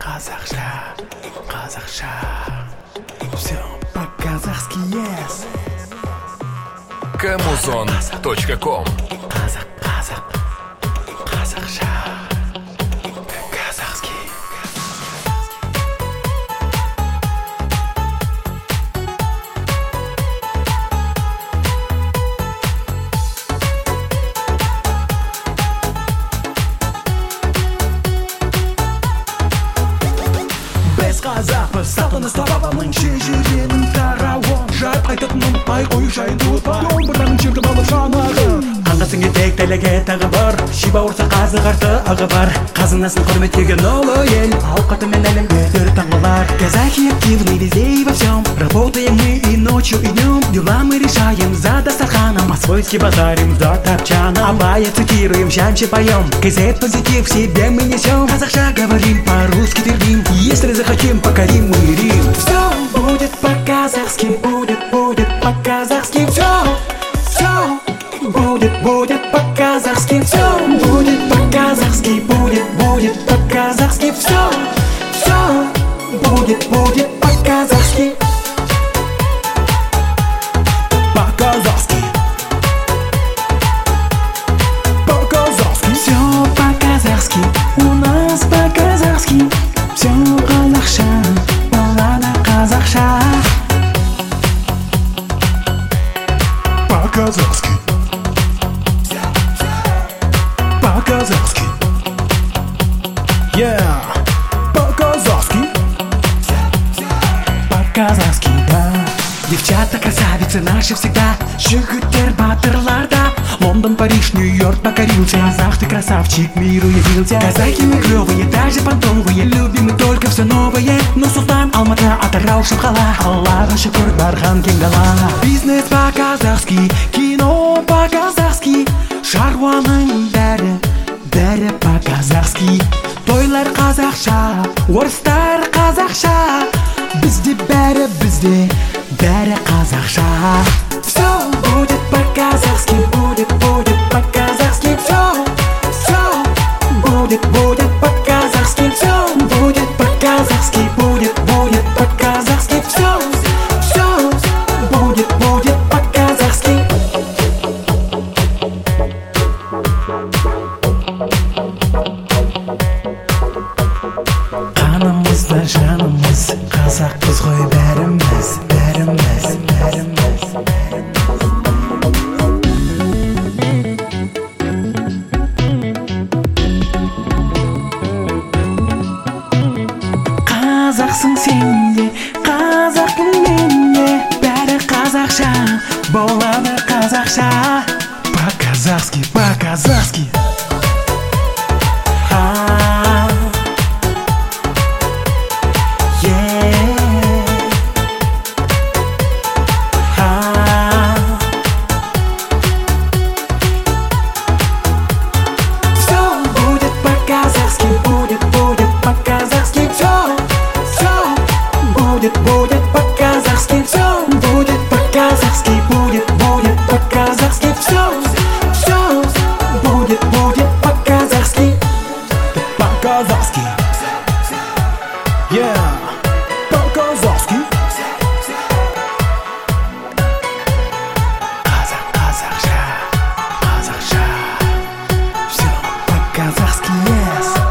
Казахша, казахша, все по-казахски, yes. Kamuzon.com Казах, казахша, казахски. Біз қазақпыз, салтын ұстабабамның шежіренің тарауы. Жайып қайтатын ұмытпай қою жайын туытпай домбыраның жерді алып жанағы. Қанғасың етек тәлеге тағы бар, шиба ұрса қазы қарты ағы бар. Қазынасын құрметтеген ұлы ел, ауқаты мен әлемге төр таңғылар. Казахи активны везде и во всем, работаем мы и ночью и днем. Дела мы решаем за дастарханом, а свойски базарим за топчаном. Абая цитируем, шанче поем, КЗ позитив в себе мы несем. Казахша говорим, по-русски твердим, если захотим, покорим мы Рим. Все будет по-казахски, будет по-казахски, все будет по-казахски, все будет по-казахски, будет по-казахски, все будет по-казахски. По-казахски, по-казахски, все по-казахски, у нас по-казахски, все казахша, балада казахша. По-казахски, по-казахски, yeah, по-казахски, по-казахски, да. Девчата красавицы наши всегда, жігіттер батырларда. Лондон, Париж, Нью-Йорк покорился, казах ты красавчик, миру явился. Казахи мы клевые, даже понтовые, любим мы только все новое. Но Султан, Алмата, Атырау, Шымқала, Аллаға шүкір барған кең дала. Бизнес по-казахски, кино по-казахски, шаруаның бәрі по-казахски. Тойлар қазақша, орыстар қазақша, бізде бәрі қазақша. Все будет по-казахски, будет по-казахски, все будет по-казахски, все будет по-казахски, будет по-казахски, все будет по-казахски. Қанымызда жанымыз, қазақпыз ғой бәріміз. Қазақсың сен де, қазақпын мен де, бәрі қазақша, болады қазақша. По-казахски, по-казахски. Будет по-казахски, все будет по-казахски, будет по-казахски, все будет по-казахски, по-казахски, yeah, по-казахски. Казахша, все по-казахски, yes.